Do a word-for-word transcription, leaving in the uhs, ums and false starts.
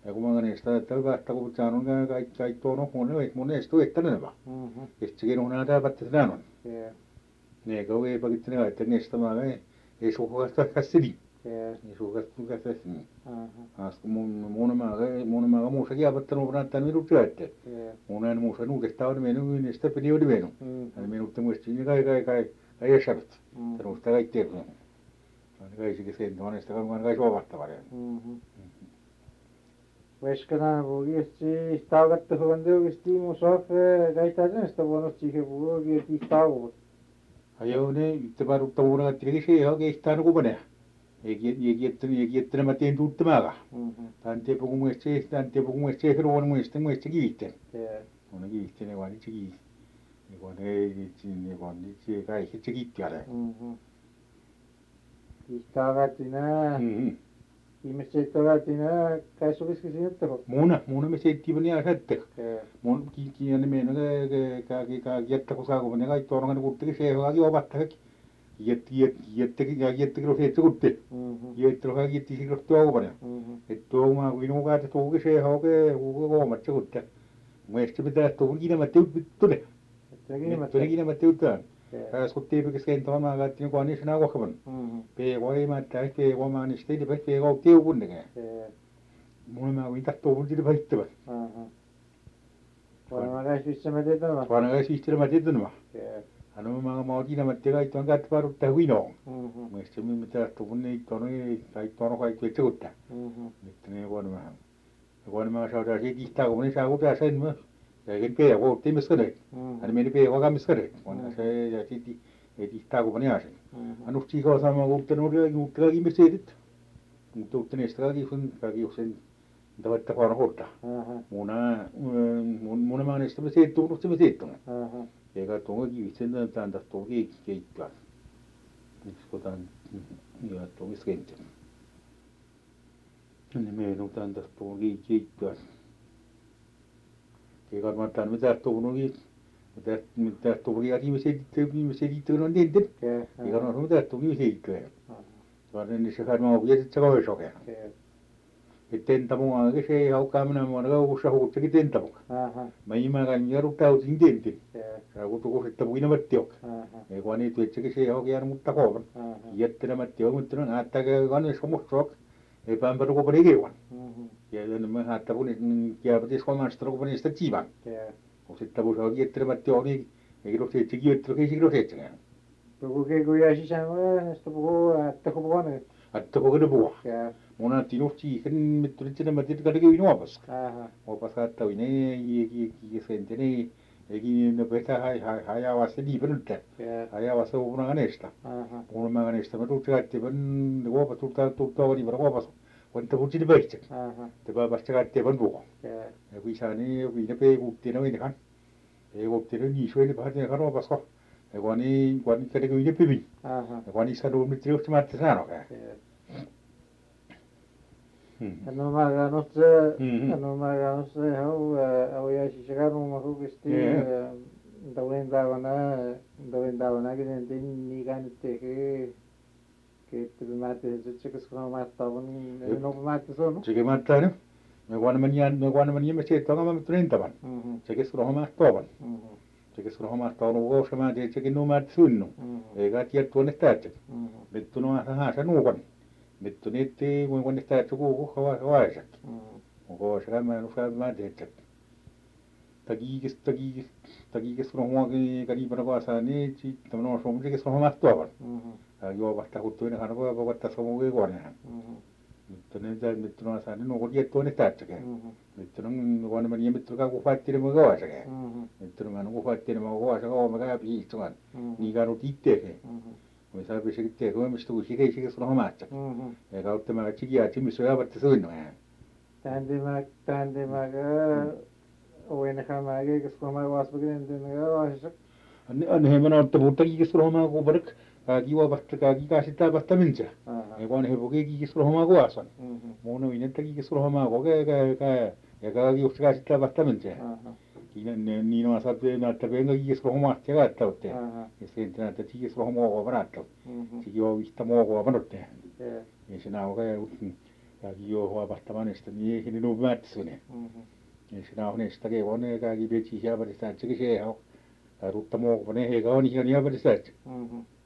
ja kun mä niistä että vaikka kun saanut kaikki kaikki tuon huone ei mun ees tuettaneva istikin on näitä päätä tänään ne kun ei pakittu ne että niistä mä ei ei suhasta käsini ei suhasta käsini as kun mun mun mä mun mä muussa kiavattanut näitä minun työtä mun en muussa nuudesta on mennyt niistä piti oli mennyt ja minut muistin kai kai kai kai jäsät minusta kaikki tiedon kai se sen tuonesta kan kai suovattava Veskana vuogisti taugatta huon teogisti musof kaitaisesta vuonosta siihen vuogisti taugut. Ajo ne te parutta vuonna että se ihan keistää no kupane. Ei ei kiettä ei kiettä nämä teen tuuttamaga. Tän te puhu muista se tän te puhu muista se ruon muista muista kiitte. On kiitte ne vaan itse kiitte. Ne vaan ei ne vaan itse kai itse kiitti ala. Kiittaatina. Ihmiset ovat siinä kai soviskin sieltä. Muuna muuna me seittiin vielä asette. Mun kiitti ja ne meinaa kaikki kaikki jättä kun saa kun ne kaikki tuolla ne kutteli se kaikki ovat kaikki. Jätti jätti jätti ja jätti kun se kutti. Jätti kun kaikki jätti siinä tuolla paljon. Et tuolla kun minun kautta tuolla se hauke huuko koomat se kutta. Mielestäni pitää tuolla kiinni tule. Tule kiinni tule. Pääs kun tiipikin kentällä mä katsoin kun niissä nauhoittavan. Peeko ei mä tähän peeko mä niistä ei pääse peeko tiukun tekee. Mun mä voin tahtoa mun siitä väittävän. Vanha käs vistämä tietämä. Vanha käs vistämä tietämä. Anu mä mä otin nämä kaikki on käyttö varuttaa huinoon. Mielestäni minun pitää tahtoa niitä on kaikki on kaikki tsekuttaa. Nyt ne vuonna vähän. Vuonna mä saadaan siitä ihtaa kun ne saa kutää sen myös. Ja eikä peeko otti miskare. Hän meni peeko ka miskare. On se ja sitten ei ihtaa kun ne asen. Anu siiko sama kuutte nuoria kuutte kaikki misetit. Mutta uutta niistä kaikki kun kaikki sen tavoittaa vaan hoitaa. Muna mun mun mä niistä misetit tullut se misetit. Eikä tuo kiitsen tämän tästä tuo keittiö. Nyt kotan ja tuo miskentä. Ne meidän tämän tästä tuo keittiö. Eikä mä tämän mitä tuonut mitä mitä tuo ja ihmiset ihmiset on niin. Eikä no mitä tuo ihmiset. Vaan niin se kai mä oon sitten se koisokea. Tenta mua ke se haukkaa minä mua kaukussa huuttekin tenta mua. Mä imäkään jarruttautin tentin. Ja kun tuko sitten puina mattiok. Ei kun niitä itsekin se haukkaa mutta koovan. Jättenä mattiok mutta no näyttääkö kannes hommostok. Ei päänpä tuko pari kiuan. Ja mä haattaa kun jääpätis omasta tuko niistä tiivan. Kun sitten kun se on jättenä mattiok niin ei kido seitsekin jättenä ei kido seitsekään. Puhu kun jää sisään näistä puhuu että kun puhuu ne. Että kun ne puhuu. Mun on tinut siihen mittu nyt sinne mä tiedän kaikki juopas. Juopas hatta ne ei ei sente ne ei ne petä hai hai haja vasta liipenyttä. Haja vasta uuna kanesta. Uuna kanesta mä tuut käyttivän juopas tuuttaa tuuttaa oli var juopas. Wanta kun sinne päästä. Te päästä käyttivän puhu. Ja kun saa ne kun ne peikuutti ne kan. Peikuutti ne niin syöni päästä ne juopas ko. Ja kun ne kun ne käy ne pivi. Ja kun ne saa duun nyt just mä sanoa. No mä kannan se, no mä kannan se hau, hau jäisi se kannan mä hukisti, tawin tawana, tawin tawana kinen tin ni kan teke, ketti mate se se kes kono matta on, no matta sono. Se ke matta ne, me kuan man yan, me kuan man yemme se tonga mä tunintavan. Se kes kono matta on. Se kes kono matta on ugo se mä se ke no matta sunnu. Eikä tiedä tuonne täältä. Nyt no ha se nuukan. Nyt niitti kun kun niistä joku kuhkava vaisak. Onko se mä en osaa mä tehdä. Takikis takikis takikis kun huoki kariipana kanssa niin sitten no suomi kes on omat tuovan. Ja joo vasta kun tuinen hän voi voi ottaa suomi kuoneen. Nyt ne nyt no saa no kun tietty ne täyttäkään. Nyt on kun mä niin mitkä kun fatti ne voi kaasakään. Nyt on mä kun fatti ne voi kaasakään oo mä käy piistumaan. Niin kanut itsekin. Me saa pysy itse kun mistä kun sikä sikä sulla omatta. Ja kautta mä tsikiä timissä ja vatta suinnoa. Tändi mä tändi mä oin hämää kes kun mä vaspakin tänne ja vaisessa. On he mä ottaa mutta kes sulla omaa kuvark. Kaikki vasta kaikki käsittää vasta minkä. Ja kun he poki kes sulla omaa kuasan. Mun on että kes sulla omaa kokee käy käy. Ja kaikki just käsittää vasta minkä. Niin niin on saatu näyttää vielä kes sulla omaa ja käyttävät. Ja sen näyttää kes sulla omaa varattu. Sitten jo vista mua vannotte. Ja sinä on kai kaki jo huomattavan että mihin nu mätsune. Ja sinä on näistä kevonne kaki petsi ja varista että se on. Ja rutta muu kun ne he on ihan ja varista.